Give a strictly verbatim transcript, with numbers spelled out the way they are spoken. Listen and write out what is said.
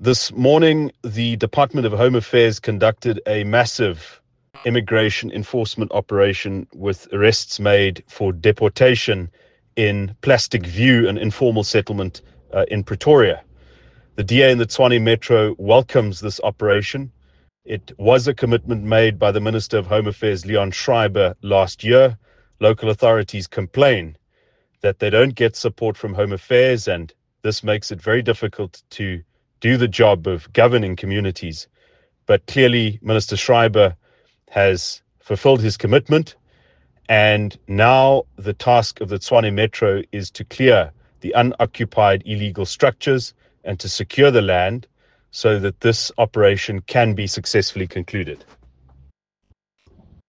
This morning, the Department of Home Affairs conducted a massive immigration enforcement operation with arrests made for deportation in Plastic View, an informal settlement uh, in Pretoria. The D A in the Tshwane Metro welcomes this operation. It was a commitment made by the Minister of Home Affairs, Leon Schreiber, last year. Local authorities complain that they don't get support from Home Affairs, and this makes it very difficult to do the job of governing communities. But clearly, Minister Schreiber has fulfilled his commitment, and now the task of the Tshwane Metro is to clear the unoccupied illegal structures and to secure the land so that this operation can be successfully concluded.